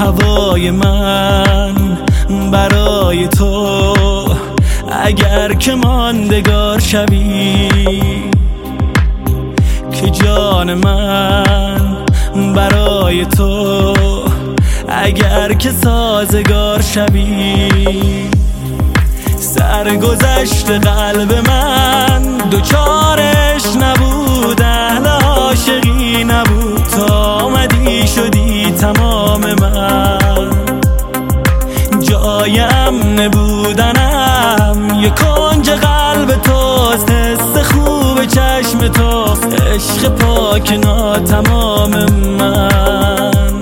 هوای من برای تو، اگر که ماندگار شوی، که جان من برای تو، اگر که سازگار شوی. سرگذشت قلب من دوچارش نبود، اهل عاشقی نبود، تا آمدی شدی تمام من. جایم نبودنم یه کنج قلب توست، حس خوب چشم توست، عشق پاک ناتمام من.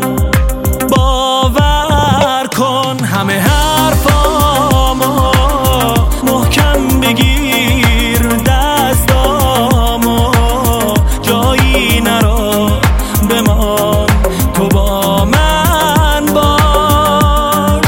باور کن همه حرفامو محکم بگیر، دستامو جایی نرو بمان، تو با من باش.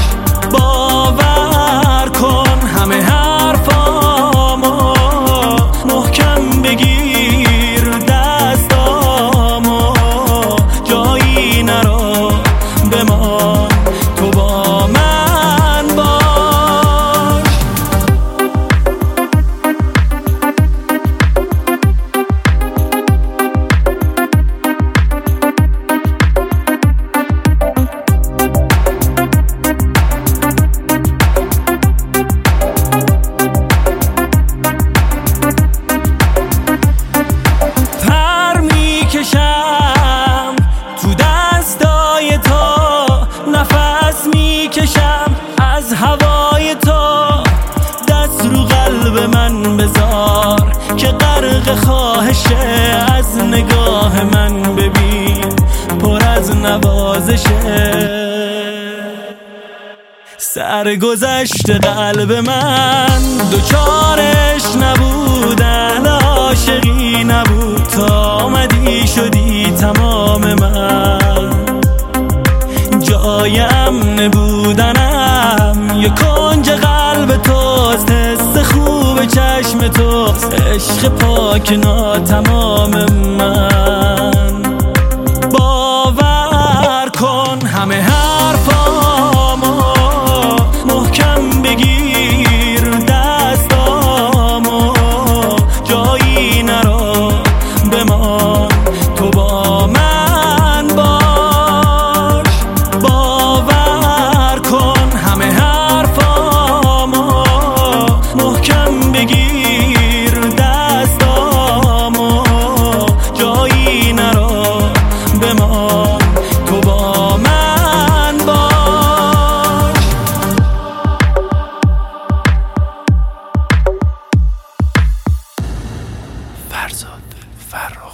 باور کن همه حرفامو محکم بگیر، دستامو جایی نرو بمان، تو با من باش. پر میکشم تو دستای تو، نفس میکشم از هوای تو. دست رو قلب من بذار که غرق خواهشه، از نگاه من ببین پر از نوازشه. سرگذشت قلب من دوچارش نبود، اهل عاشقی نبود، تا آمدی شدی تمام من. جایم نبودنم یه کنج قلب توست، حس خوب چشم توست، عشق پاک ناتمام من. باور کن همه حرفامو محکم بگیر، دستامو جایی نرو بمان، تو با من باش. باور کن همه حرفامو محکم بگیر، دستامو جایی نرو بمان، تو با من باش. فرزاد فرخ